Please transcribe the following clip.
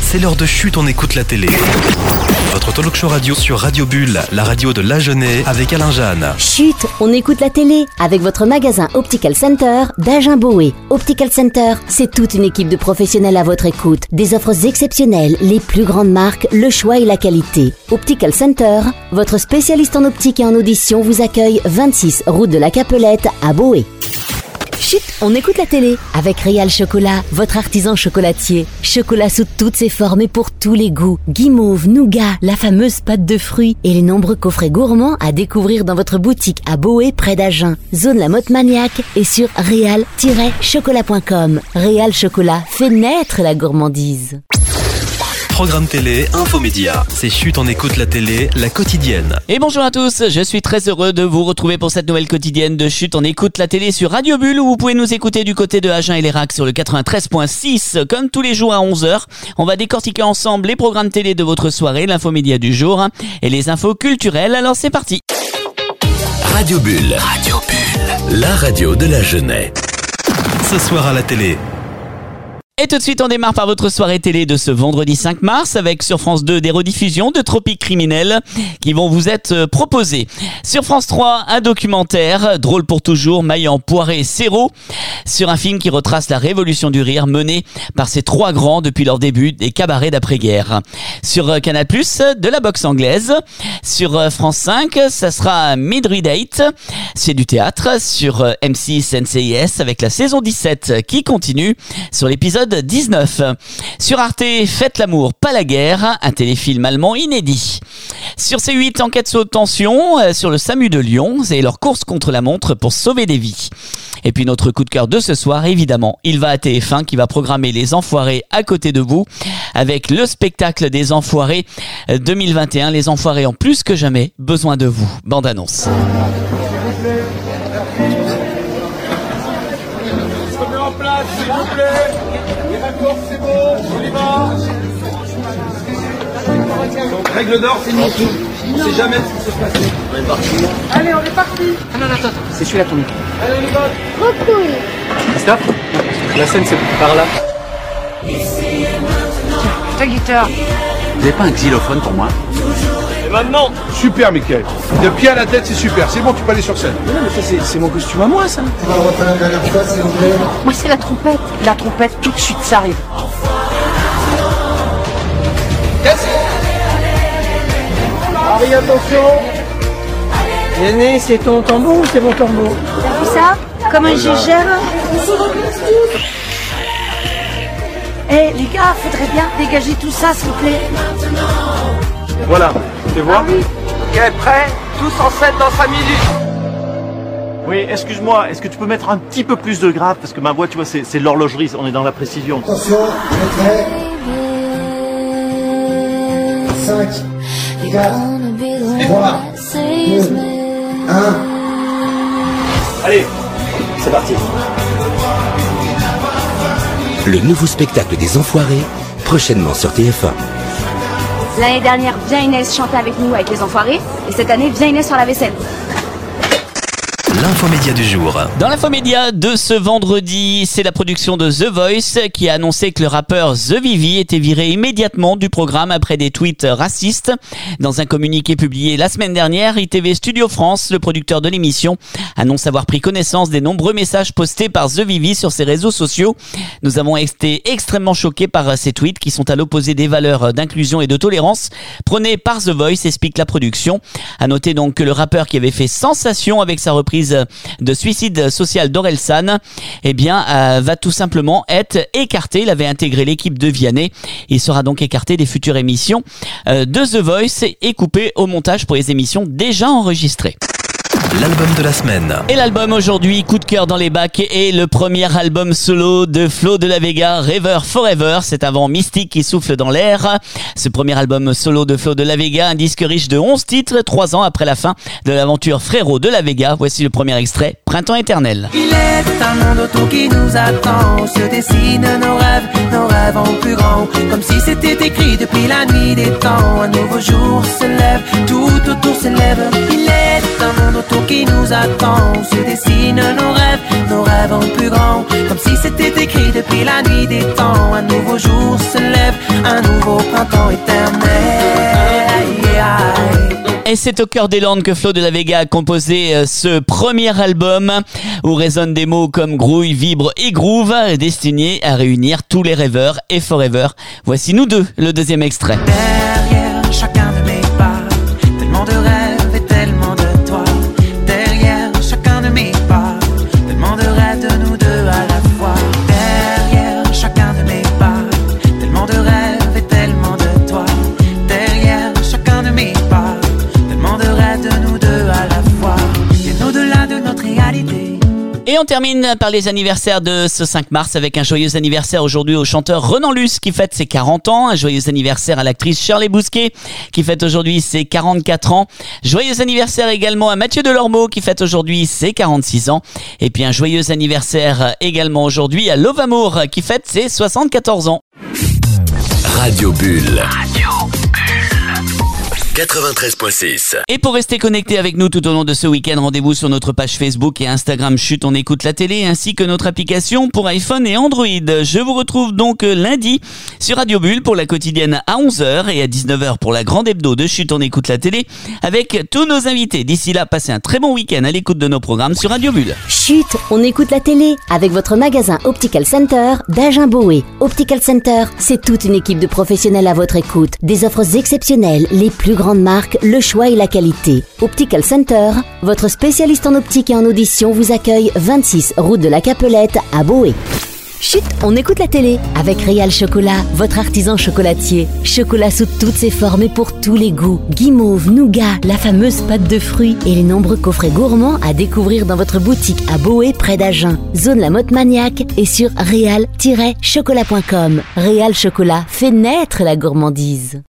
c'est l'heure de Chut, on écoute la télé. Votre talk show radio sur Radio Bulle, la radio de l'Agenais avec Alain Jeanne. Chut, on écoute la télé avec votre magasin Optical Center d'Agen-Boé. Optical Center, c'est toute une équipe de professionnels à votre écoute. Des offres exceptionnelles, les plus grandes marques, le choix et la qualité. Optical Center, votre spécialiste en optique et en audition vous accueille 26 route de la Capelette à Boé. Chut, on écoute la télé avec Réal Chocolat, votre artisan chocolatier. Chocolat sous toutes ses formes et pour tous les goûts. Guimauve, nougat, la fameuse pâte de fruits et les nombreux coffrets gourmands à découvrir dans votre boutique à Boé près d'Agen. Zone La Motte Maniaque et sur réal-chocolat.com. Réal Chocolat fait naître la gourmandise. Programme télé, infomédia. C'est Chut, on écoute la télé, la quotidienne. Et bonjour à tous, je suis très heureux de vous retrouver pour cette nouvelle quotidienne de Chut, on écoute la télé sur Radio Bulle où vous pouvez nous écouter du côté de Agen et Lérac sur le 93.6. Comme tous les jours à 11h, on va décortiquer ensemble les programmes télé de votre soirée, l'infomédia du jour et les infos culturelles. Alors c'est parti. Radio Bulle. Radio Bulle. La radio de l'Agenais. Ce soir à la télé. Et tout de suite, on démarre par votre soirée télé de ce vendredi 5 mars avec sur France 2 des rediffusions de Tropique Criminel qui vont vous être proposées. Sur France 3, un documentaire, Drôle pour toujours, Maillan, Poiré, Serrault, sur un film qui retrace la révolution du rire menée par ces trois grands depuis leur début des cabarets d'après-guerre. Sur Canal+, de la boxe anglaise. Sur France 5, ça sera Midnight Date, c'est du théâtre. Sur M6 NCIS avec la saison 17 qui continue sur l'épisode 19. Sur Arte, Faites l'amour, pas la guerre, un téléfilm allemand inédit. Sur C8, enquête sous tension sur le SAMU de Lyon et leur course contre la montre pour sauver des vies. Et puis notre coup de cœur de ce soir, évidemment, il va à TF1 qui va programmer Les Enfoirés à côté de vous avec le spectacle des Enfoirés 2021. Les Enfoirés ont plus que jamais besoin de vous. Bande annonce. S'il vous plaît, les raccords c'est bon, on y va. Règle d'or, c'est nous. On sait jamais ce qui se passe. On est parti. Allez, on est parti. Ah non, attends, c'est celui-là ton micro. Allez, on y va. Trop cool. Stop. La scène c'est par là. Ta guitare. Vous avez pas un xylophone pour moi? Et maintenant. Super, Mickaël. De pied à la tête, c'est super. C'est bon, tu peux aller sur scène. Non, mais ça c'est mon costume à moi, ça. Moi, c'est la trompette. La trompette, tout de suite, ça arrive. Harry, attention. Yanné, c'est ton tambour ou c'est mon tambour? T'as vu ça? Comment je gère? Eh, les gars, faudrait bien dégager tout ça, s'il vous plaît. Voilà, tu vois. Ah oui. Ok, prêt? Tous en scène dans 5 minutes. Oui, excuse-moi, est-ce que tu peux mettre un petit peu plus de grave? Parce que ma voix, tu vois, c'est l'horlogerie, on est dans la précision. Attention, prêt. 5, 4, 3, 2, 1. Allez, c'est parti. Le nouveau spectacle des Enfoirés, prochainement sur TF1. L'année dernière, Viens Inès chantait avec nous avec les Enfoirés. Et cette année, Viens Inès sur la vaisselle. L'infomédia du jour. Dans l'infomédia de ce vendredi, c'est la production de The Voice qui a annoncé que le rappeur The Vivi était viré immédiatement du programme après des tweets racistes. Dans un communiqué publié la semaine dernière, ITV Studio France, le producteur de l'émission, annonce avoir pris connaissance des nombreux messages postés par The Vivi sur ses réseaux sociaux. Nous avons été extrêmement choqués par ces tweets qui sont à l'opposé des valeurs d'inclusion et de tolérance prônées par The Voice, explique la production. À noter donc que le rappeur qui avait fait sensation avec sa reprise de Suicide social d'Orelsan, eh bien, va tout simplement être écarté. Il avait intégré l'équipe de Vianney. Il sera donc écarté des futures émissions de The Voice et coupé au montage pour les émissions déjà enregistrées. L'album de la semaine. Et l'album aujourd'hui, coup de cœur dans les bacs, est le premier album solo de Flo de la Vega, Rêver Forever. C'est un vent mystique qui souffle dans l'air. Ce premier album solo de Flo de la Vega, un disque riche de 11 titres, 3 ans après la fin de l'aventure Frérot de la Vega. Voici le premier extrait, Printemps éternel. Il est un monde autour qui nous attend, où se dessinent nos rêves en plus grand, comme si c'était écrit depuis la nuit des temps. Un nouveau jour se lève, tout autour s'élève. Il est un monde autour qui nous attend. On se dessine nos rêves en plus grand. Comme si c'était écrit depuis la nuit des temps. Un nouveau jour se lève, un nouveau printemps éternel. Et c'est au cœur des Landes que Flo de la Vega a composé ce premier album où résonnent des mots comme grouille, vibre et groove, destinés à réunir tous les rêveurs et forever. Voici Nous deux, le deuxième extrait. Derrière chacun de mes pas, tellement de rêves et tellement de toi. Derrière chacun de mes pas, tellement de rêves de nous deux à la fois. Derrière chacun de mes pas, tellement de rêves et tellement de toi. Derrière chacun de mes pas, tellement de rêves de nous deux à la fois. Bien au-delà de notre réalité. Et on termine par les anniversaires de ce 5 mars avec un joyeux anniversaire aujourd'hui au chanteur Renan Luce qui fête ses 40 ans. Un joyeux anniversaire à l'actrice Shirley Bousquet qui fête aujourd'hui ses 44 ans. Joyeux anniversaire également à Mathieu Delormeau qui fête aujourd'hui ses 46 ans. Et puis un joyeux anniversaire également aujourd'hui à Lovamour qui fête ses 74 ans. Radio Bulle. 93.6. Et pour rester connecté avec nous tout au long de ce week-end, rendez-vous sur notre page Facebook et Instagram Chut, on écoute la télé, ainsi que notre application pour iPhone et Android. Je vous retrouve donc lundi sur Radio Bulle pour la quotidienne à 11h et à 19h pour la grande hebdo de Chut, on écoute la télé avec tous nos invités. D'ici là, passez un très bon week-end à l'écoute de nos programmes sur Radio Bulle. Chut, on écoute la télé avec votre magasin Optical Center d'Agen-Boé. Optical Center, c'est toute une équipe de professionnels à votre écoute. Des offres exceptionnelles, les plus grandes marques, le choix et la qualité. Optical Center, votre spécialiste en optique et en audition, vous accueille 26 route de la Capelette à Boé. Chut, on écoute la télé avec Réal Chocolat, votre artisan chocolatier. Chocolat sous toutes ses formes et pour tous les goûts. Guimauve, nougat, la fameuse pâte de fruits et les nombreux coffrets gourmands à découvrir dans votre boutique à Boé près d'Agen. Zone La Motte Maniaque et sur réal-chocolat.com. Réal Chocolat fait naître la gourmandise.